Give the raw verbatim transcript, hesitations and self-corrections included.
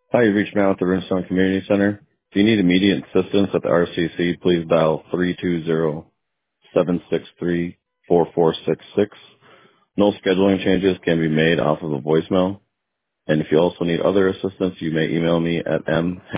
Hi, you reached me out at the Runestone Community Center. If you need immediate assistance at the R C C, please dial three two zero, seven six three, four four six six. No scheduling changes can be made off of a voicemail. And if you also need other assistance, you may email me at m